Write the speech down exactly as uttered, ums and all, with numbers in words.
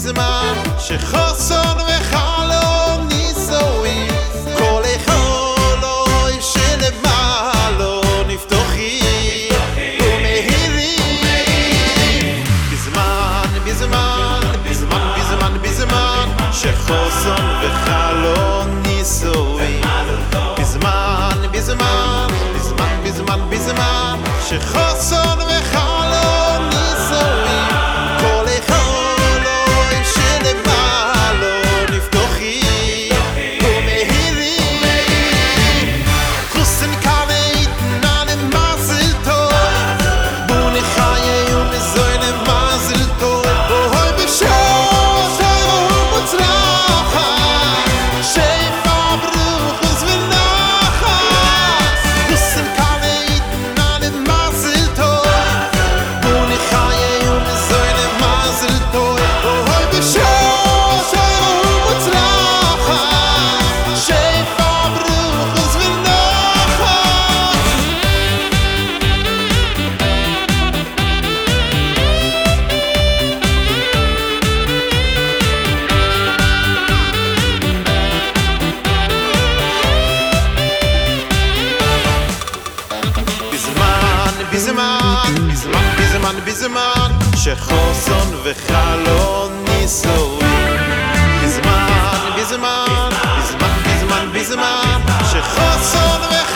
בזמן שחוסן וחלום נישואין כל החולוי שלמעלו נפתוחים ומהירים בזמן, בזמן, בזמן, בזמן, בזמן שחוסן וחלום נישואין בזמן, בזמן, בזמן, בזמן, בזמן שחוסן וחלום נישואין כל החולוי שלמעלו נפתוחים ומהירים חוסן כבד נעלם מזל טוב בוא נחיה ומזוין מזל טוב אוי בשעות היום מוצלחת שפע ברוכס ונחת חוסן כבד נעלם מזל טוב בוא נחיה ומזוין מזל טוב אוי בשעות היום מוצלחת שפע ברוכס ונחת בזמן, בזמן, בזמן, בזמן, בזמן שחוסן וחלום נישואין בזמן, בזמן, בזמן, בזמן, בזמן שחוסן וחלום